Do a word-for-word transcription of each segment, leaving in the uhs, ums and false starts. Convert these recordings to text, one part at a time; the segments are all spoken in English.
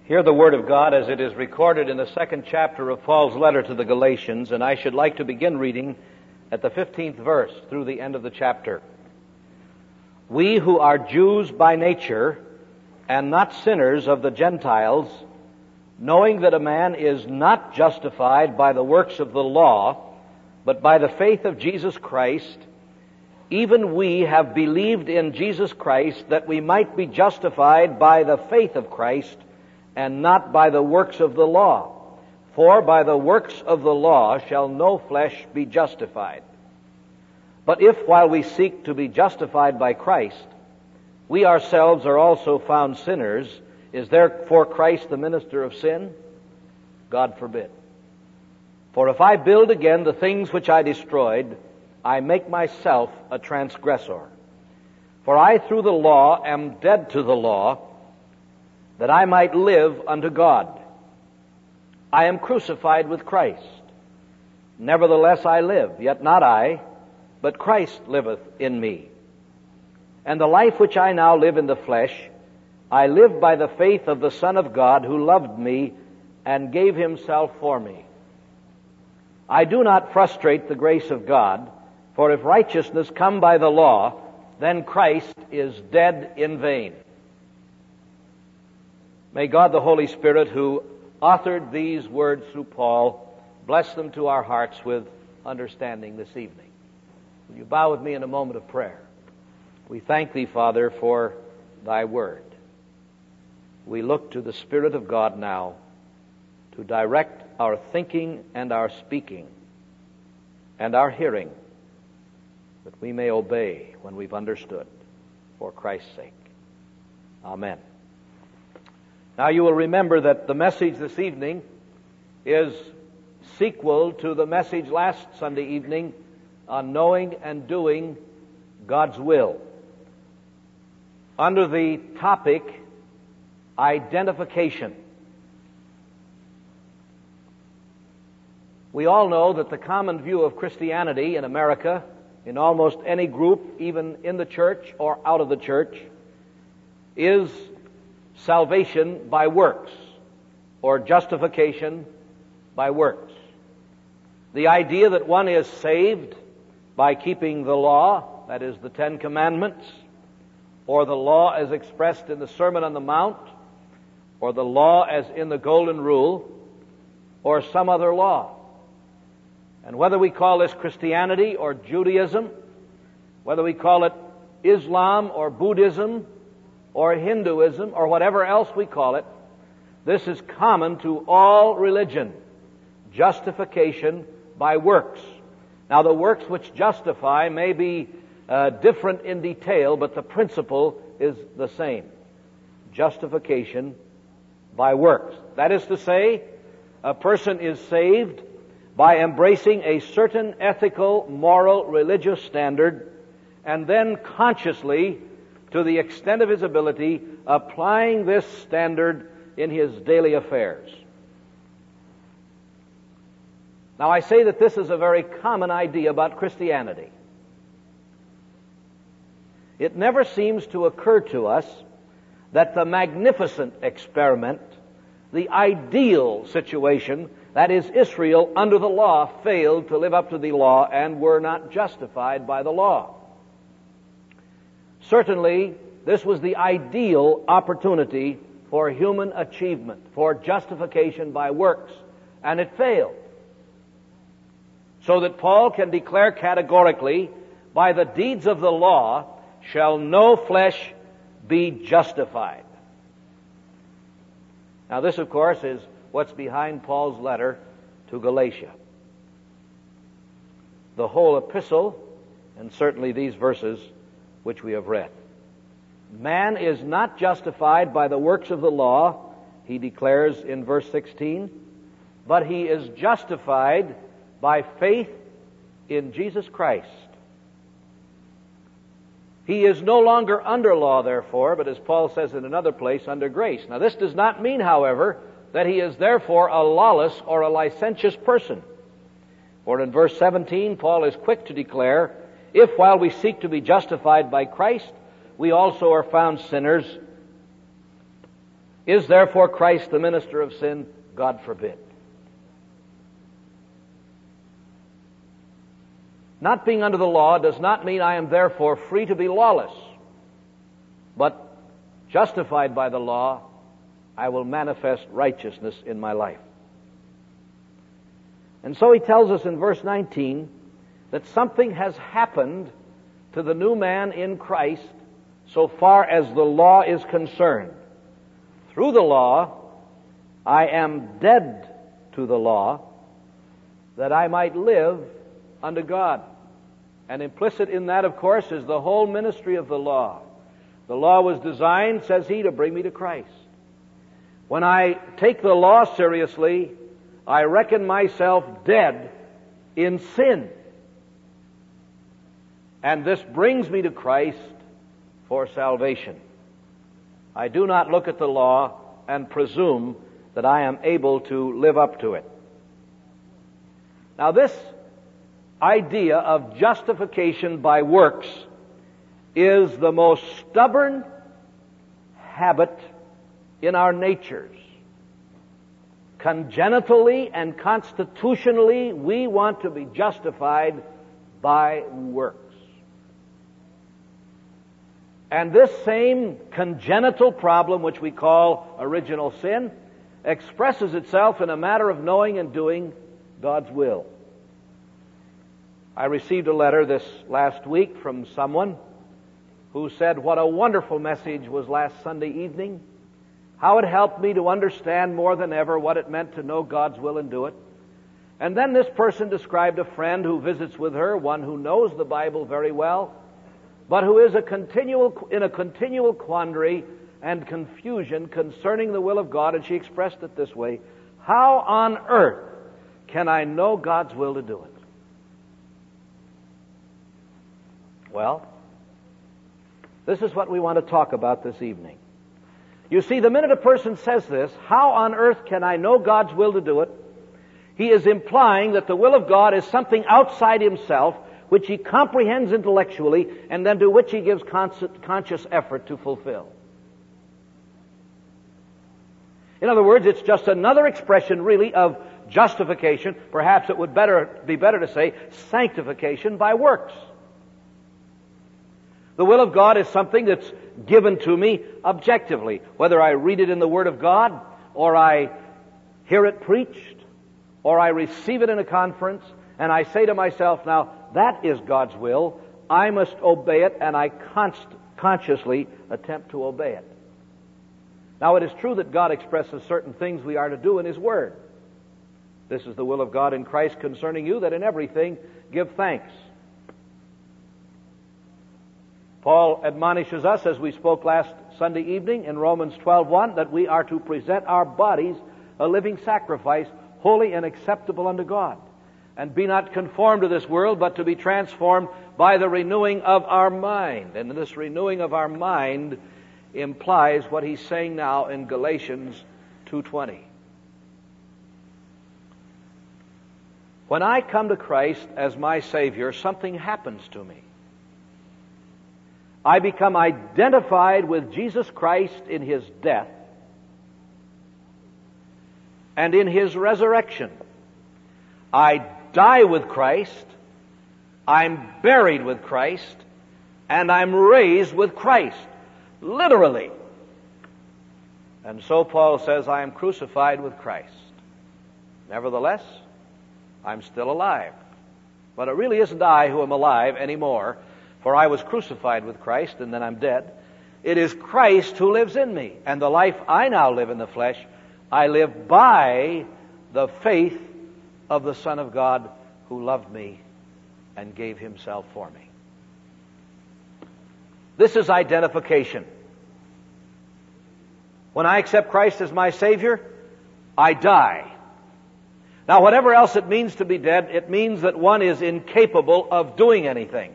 Hear the Word of God as it is recorded in the second chapter of Paul's letter to the Galatians, and I should like to begin reading at the fifteenth verse through the end of the chapter. We who are Jews by nature, and not sinners of the Gentiles, knowing that a man is not justified by the works of the law, but by the faith of Jesus Christ, even we have believed in Jesus Christ that we might be justified by the faith of Christ, and not by the works of the law. For by the works of the law shall no flesh be justified. But if, while we seek to be justified by Christ, we ourselves are also found sinners, is therefore Christ the minister of sin? God forbid. For if I build again the things which I destroyed, I make myself a transgressor. For I through the law am dead to the law, that I might live unto God. I am crucified with Christ. Nevertheless I live, yet not I, but Christ liveth in me. And the life which I now live in the flesh, I live by the faith of the Son of God, who loved me and gave himself for me. I do not frustrate the grace of God, for if righteousness come by the law, then Christ is dead in vain. May God the Holy Spirit, who authored these words through Paul, bless them to our hearts with understanding this evening. Will you bow with me in a moment of prayer? We thank Thee, Father, for Thy Word. We look to the Spirit of God now to direct our thinking and our speaking and our hearing, that we may obey when we've understood, for Christ's sake. Amen. Now you will remember that the message this evening is sequel to the message last Sunday evening on knowing and doing God's will. Under the topic, identification. We all know that the common view of Christianity in America, in almost any group, even in the church or out of the church, is salvation by works, or justification by works. The idea that one is saved by keeping the law, that is the Ten Commandments, or the law as expressed in the Sermon on the Mount, or the law as in the Golden Rule, or some other law. And whether we call this Christianity or Judaism, whether we call it Islam or Buddhism, or Hinduism, or whatever else we call it, this is common to all religion. Justification by works. Now, the works which justify may be uh, different in detail, but the principle is the same. Justification by works. That is to say, a person is saved by embracing a certain ethical, moral, religious standard, and then consciously, to the extent of his ability, applying this standard in his daily affairs. Now, I say that this is a very common idea about Christianity. It never seems to occur to us that the magnificent experiment, the ideal situation, that is, Israel under the law failed to live up to the law and were not justified by the law. Certainly, this was the ideal opportunity for human achievement, for justification by works, and it failed. So that Paul can declare categorically, by the deeds of the law shall no flesh be justified. Now this, of course, is what's behind Paul's letter to Galatia. The whole epistle, and certainly these verses which we have read. Man is not justified by the works of the law, he declares in verse sixteen, but he is justified by faith in Jesus Christ. He is no longer under law, therefore, but as Paul says in another place, under grace. Now this does not mean, however, that he is therefore a lawless or a licentious person. For in verse seventeen, Paul is quick to declare, if while we seek to be justified by Christ, we also are found sinners, Is therefore Christ the minister of sin? God forbid. Not being under the law does not mean I am therefore free to be lawless, but justified by the law, I will manifest righteousness in my life. And so he tells us in verse nineteen that something has happened to the new man in Christ so far as the law is concerned. Through the law, I am dead to the law, that I might live unto God. And implicit in that, of course, is the whole ministry of the law. The law was designed, says he, to bring me to Christ. When I take the law seriously, I reckon myself dead in sin. And this brings me to Christ for salvation. I do not look at the law and presume that I am able to live up to it. Now, this idea of justification by works is the most stubborn habit in our natures. Congenitally and constitutionally, we want to be justified by works. And this same congenital problem, which we call original sin, expresses itself in a matter of knowing and doing God's will. I received a letter this last week from someone who said what a wonderful message was last Sunday evening, how it helped me to understand more than ever what it meant to know God's will and do it. And then this person described a friend who visits with her, one who knows the Bible very well, but who is a continual, in a continual quandary and confusion concerning the will of God, and she expressed it this way: how on earth can I know God's will to do it? Well, this is what we want to talk about this evening. You see, the minute a person says this, how on earth can I know God's will to do it? He is implying that the will of God is something outside himself, which he comprehends intellectually, and then to which he gives conscious effort to fulfill. In other words, it's just another expression, really, of justification. Perhaps it would better be better to say sanctification by works. The will of God is something that's given to me objectively, whether I read it in the Word of God, or I hear it preached, or I receive it in a conference, and I say to myself, now, that is God's will. I must obey it, and I const- consciously attempt to obey it. Now, it is true that God expresses certain things we are to do in His Word. This is the will of God in Christ concerning you, that in everything give thanks. Paul admonishes us, as we spoke last Sunday evening in Romans twelve one, that we are to present our bodies a living sacrifice, holy and acceptable unto God. And be not conformed to this world, but to be transformed by the renewing of our mind. And this renewing of our mind implies what he's saying now in Galatians two twenty. When I come to Christ as my Savior, something happens to me. I become identified with Jesus Christ in His death and in His resurrection. I die with Christ, I'm buried with Christ, and I'm raised with Christ, literally. And so Paul says, I am crucified with Christ. Nevertheless, I'm still alive. But it really isn't I who am alive anymore, for I was crucified with Christ, and then I'm dead. It is Christ who lives in me, and the life I now live in the flesh, I live by the faith of the Son of God who loved me and gave Himself for me. This is identification. When I accept Christ as my Savior, I die. Now, whatever else it means to be dead, it means that one is incapable of doing anything.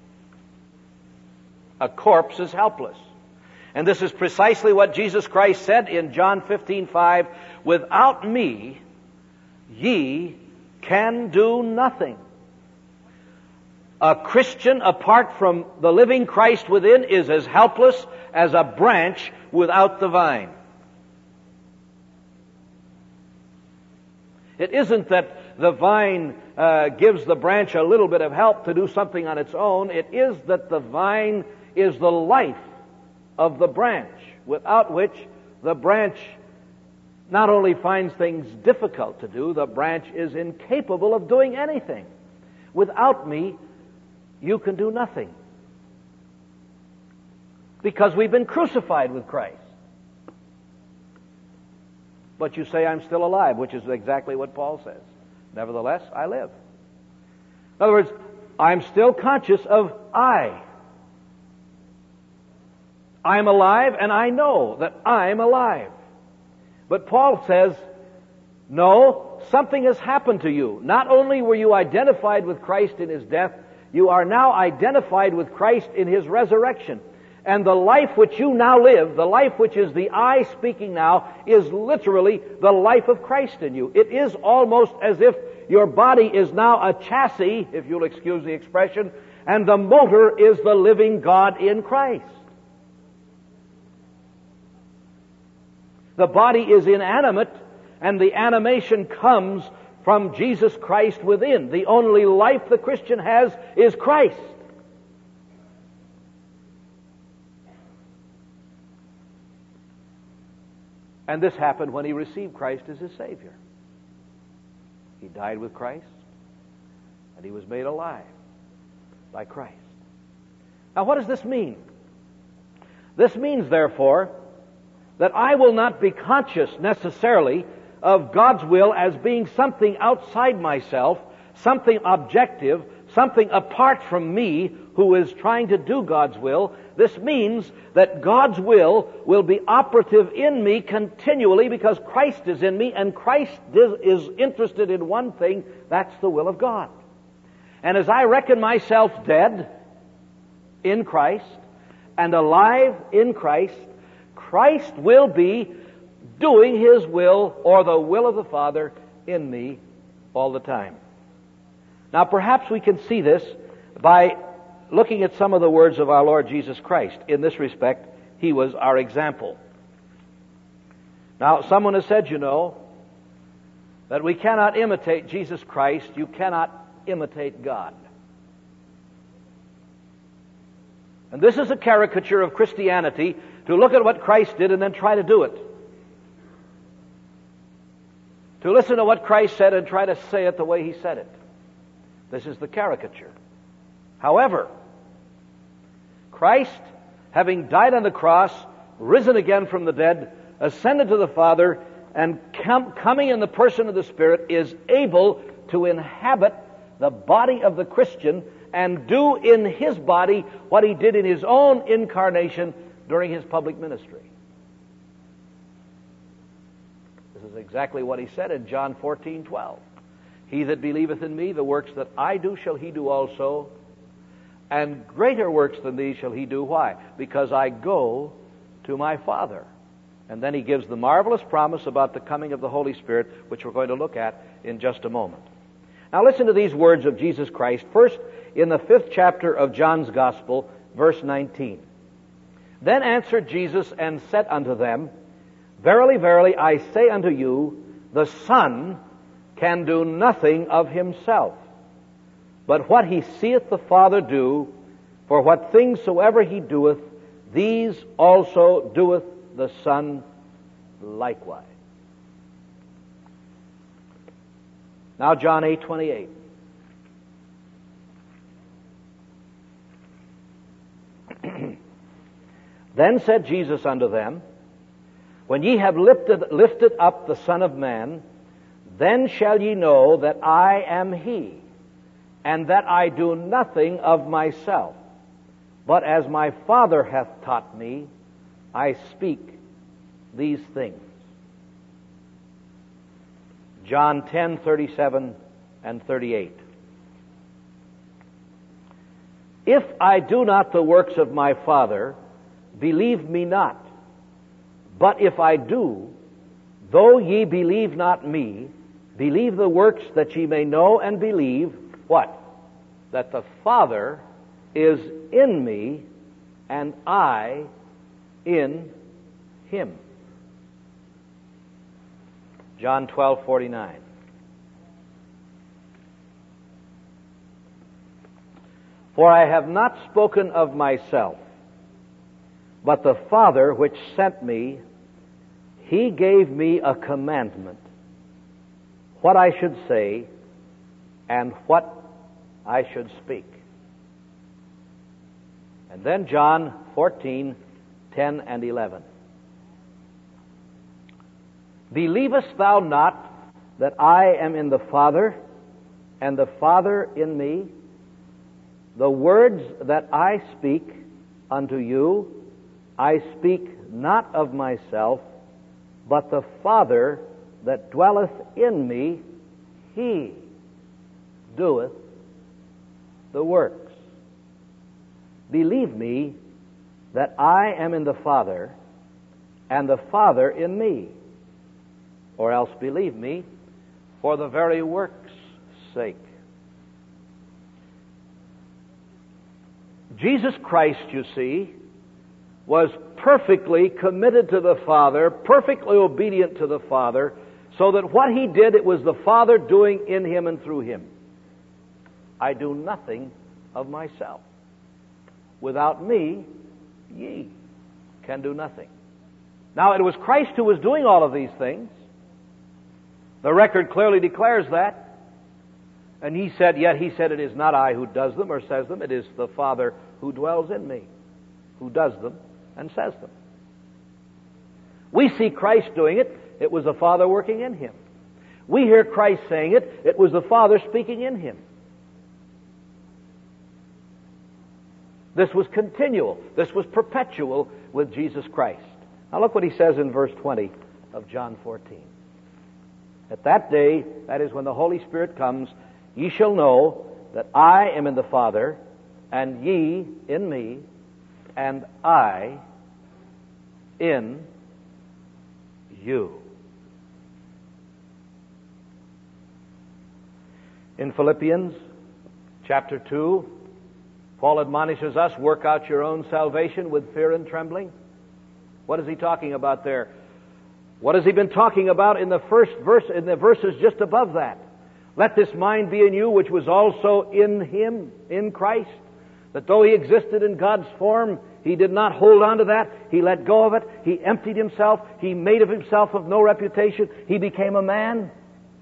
A corpse is helpless. And this is precisely what Jesus Christ said in John fifteen five, without me, ye can do nothing. A Christian apart from the living Christ within is as helpless as a branch without the vine. It isn't that the vine uh, gives the branch a little bit of help to do something on its own. It is that the vine is the life of the branch, without which the branch not only finds things difficult to do, the branch is incapable of doing anything. Without me, you can do nothing. Because we've been crucified with Christ. But you say, I'm still alive, which is exactly what Paul says. Nevertheless, I live. In other words, I'm still conscious of I. I'm alive, and I know that I'm alive. But Paul says, no, something has happened to you. Not only were you identified with Christ in His death, you are now identified with Christ in His resurrection. And the life which you now live, the life which is the I speaking now, is literally the life of Christ in you. It is almost as if your body is now a chassis, if you'll excuse the expression, and the motor is the living God in Christ. The body is inanimate, and the animation comes from Jesus Christ within. The only life the Christian has is Christ. And this happened when he received Christ as his Savior. He died with Christ, and he was made alive by Christ. Now, what does this mean? This means, therefore, that I will not be conscious necessarily of God's will as being something outside myself, something objective, something apart from me who is trying to do God's will. This means that God's will will be operative in me continually because Christ is in me, and Christ is interested in one thing, that's the will of God. And as I reckon myself dead in Christ and alive in Christ, Christ will be doing His will or the will of the Father in me all the time. Now, perhaps we can see this by looking at some of the words of our Lord Jesus Christ. In this respect, He was our example. Now, someone has said, you know, that we cannot imitate Jesus Christ. You cannot imitate God. And this is a caricature of Christianity, to look at what Christ did and then try to do it. To listen to what Christ said and try to say it the way He said it. This is the caricature. However, Christ, having died on the cross, risen again from the dead, ascended to the Father, and com- coming in the person of the Spirit, is able to inhabit the body of the Christian and do in his body what He did in His own incarnation during His public ministry. This is exactly what He said in John fourteen twelve. He that believeth in me, the works that I do shall he do also, and greater works than these shall he do. Why? Because I go to my Father. And then He gives the marvelous promise about the coming of the Holy Spirit, which we're going to look at in just a moment. Now listen to these words of Jesus Christ, first in the fifth chapter of John's Gospel, verse nineteen. Then answered Jesus and said unto them, Verily, verily, I say unto you, the Son can do nothing of Himself, but what He seeth the Father do, for what things soever He doeth, these also doeth the Son likewise. Now John eight twenty-eight. Then said Jesus unto them, When ye have lifted, lifted up the Son of Man, then shall ye know that I am He, and that I do nothing of myself, but as my Father hath taught me, I speak these things. John ten thirty-seven and thirty-eight. If I do not the works of my Father, believe me not. But if I do, though ye believe not me, believe the works, that ye may know and believe, what? That the Father is in me, and I in Him. John twelve forty-nine. For I have not spoken of myself, but the Father which sent me, He gave me a commandment, what I should say and what I should speak. And then John fourteen, ten and eleven. Believest thou not that I am in the Father, and the Father in me? The words that I speak unto you, I speak not of myself, but the Father that dwelleth in me, He doeth the works. Believe me that I am in the Father, and the Father in me. Or else believe me for the very work's sake. Jesus Christ, you see, was perfectly committed to the Father, perfectly obedient to the Father, so that what He did, it was the Father doing in Him and through Him. I do nothing of myself. Without me, ye can do nothing. Now, it was Christ who was doing all of these things. The record clearly declares that. And He said, yet He said, it is not I who does them or says them, it is the Father who dwells in me, who does them and says them. We see Christ doing it, it was the Father working in Him. We hear Christ saying it, it was the Father speaking in Him. This was continual, this was perpetual with Jesus Christ. Now look what He says in verse twenty of John fourteen. At that day, that is when the Holy Spirit comes, ye shall know that I am in the Father, and ye in me, and I in you. In Philippians chapter two, Paul admonishes us, work out your own salvation with fear and trembling. What is he talking about there? What has he been talking about in the first verse, in the verses just above that? Let this mind be in you, which was also in Him, in Christ. That though He existed in God's form, He did not hold on to that. He let go of it. He emptied Himself. He made of Himself of no reputation. He became a man.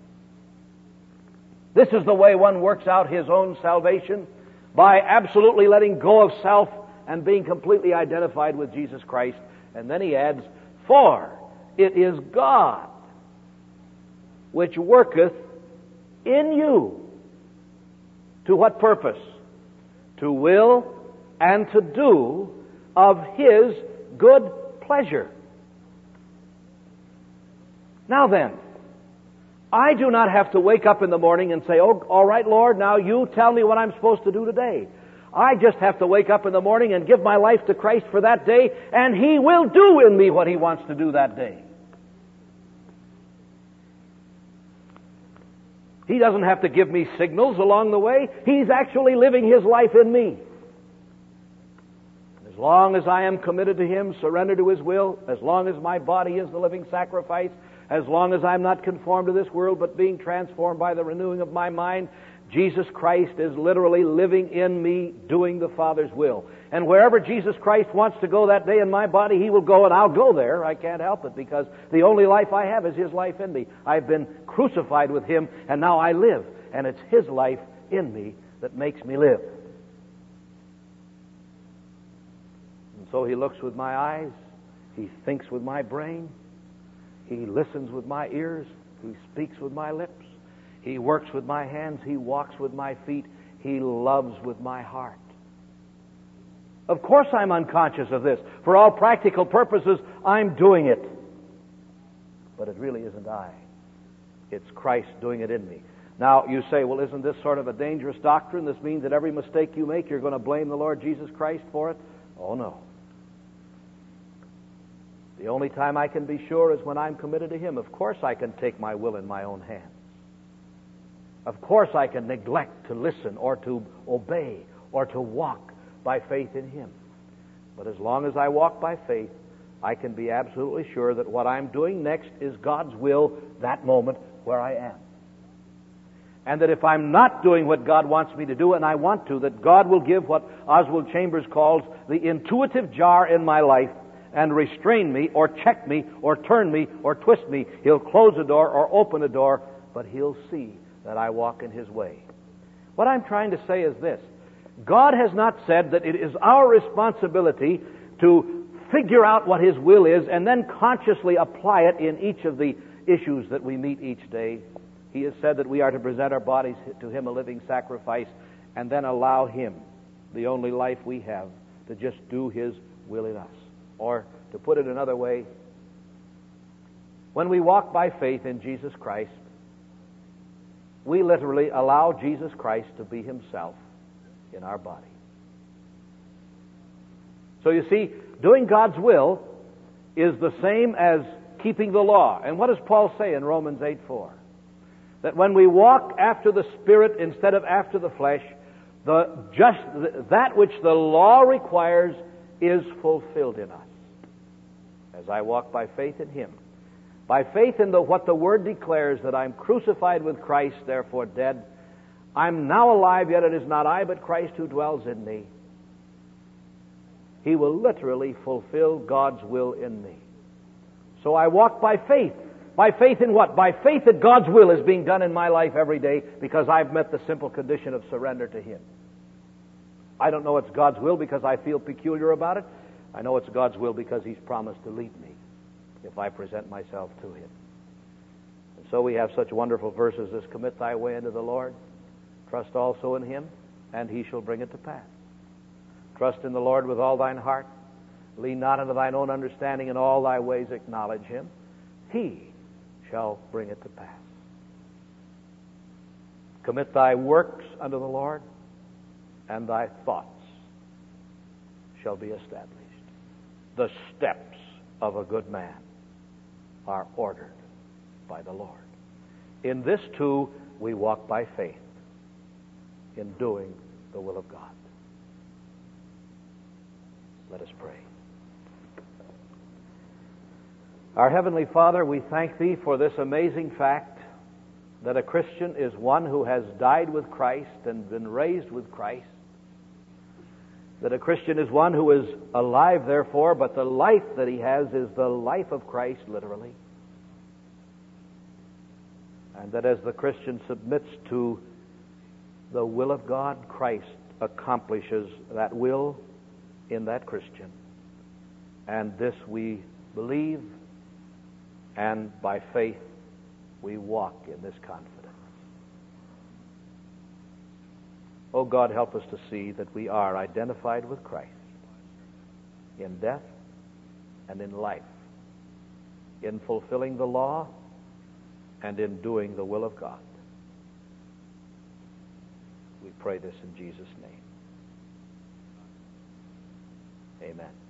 This is the way one works out his own salvation, by absolutely letting go of self and being completely identified with Jesus Christ. And then he adds, for it is God which worketh in you. To what purpose? To will and to do of His good pleasure. Now then, I do not have to wake up in the morning and say, oh, all right, Lord, now you tell me what I'm supposed to do today. I just have to wake up in the morning and give my life to Christ for that day, and He will do in me what He wants to do that day. He doesn't have to give me signals along the way. He's actually living His life in me. As long as I am committed to Him, surrendered to His will, as long as my body is the living sacrifice, as long as I'm not conformed to this world but being transformed by the renewing of my mind, Jesus Christ is literally living in me, doing the Father's will. And wherever Jesus Christ wants to go that day in my body, He will go, and I'll go there. I can't help it, because the only life I have is His life in me. I've been crucified with Him, and now I live. And it's His life in me that makes me live. And so He looks with my eyes. He thinks with my brain. He listens with my ears. He speaks with my lips. He works with my hands. He walks with my feet. He loves with my heart. Of course I'm unconscious of this. For all practical purposes, I'm doing it. But it really isn't I. It's Christ doing it in me. Now, you say, well, isn't this sort of a dangerous doctrine? This means that every mistake you make, you're going to blame the Lord Jesus Christ for it? Oh, no. The only time I can be sure is when I'm committed to Him. Of course I can take my will in my own hands. Of course I can neglect to listen or to obey or to walk by faith in Him. But as long as I walk by faith, I can be absolutely sure that what I'm doing next is God's will that moment where I am. And that if I'm not doing what God wants me to do, and I want to, that God will give what Oswald Chambers calls the intuitive jar in my life and restrain me, or check me, or turn me, or twist me. He'll close a door or open a door, but He'll see that I walk in His way. What I'm trying to say is this. God has not said that it is our responsibility to figure out what His will is and then consciously apply it in each of the issues that we meet each day. He has said that we are to present our bodies to Him a living sacrifice and then allow Him, the only life we have, to just do His will in us. Or, to put it another way, when we walk by faith in Jesus Christ, we literally allow Jesus Christ to be Himself in our body. So you see, doing God's will is the same as keeping the law. And what does Paul say in Romans eight four? That when we walk after the Spirit instead of after the flesh, the just that which the law requires is fulfilled in us. As I walk by faith in Him, by faith in the, what the Word declares, that I'm crucified with Christ, therefore dead, I'm now alive, yet it is not I, but Christ who dwells in me. He will literally fulfill God's will in me. So I walk by faith. By faith in what? By faith that God's will is being done in my life every day because I've met the simple condition of surrender to Him. I don't know it's God's will because I feel peculiar about it. I know it's God's will because He's promised to lead me if I present myself to Him. And so we have such wonderful verses as commit thy way unto the Lord, trust also in Him, and He shall bring it to pass. Trust in the Lord with all thine heart, lean not unto thine own understanding, in all thy ways acknowledge Him. He shall bring it to pass. Commit thy works unto the Lord, and thy thoughts shall be established. The steps of a good man are ordered by the Lord. In this too, we walk by faith in doing the will of God. Let us pray. Our Heavenly Father, we thank Thee for this amazing fact that a Christian is one who has died with Christ and been raised with Christ. That a Christian is one who is alive, therefore, but the life that he has is the life of Christ, literally. And that as the Christian submits to the will of God, Christ accomplishes that will in that Christian. And this we believe, and by faith we walk in this confidence. Oh God, help us to see that we are identified with Christ in death and in life, in fulfilling the law and in doing the will of God. We pray this in Jesus' name. Amen.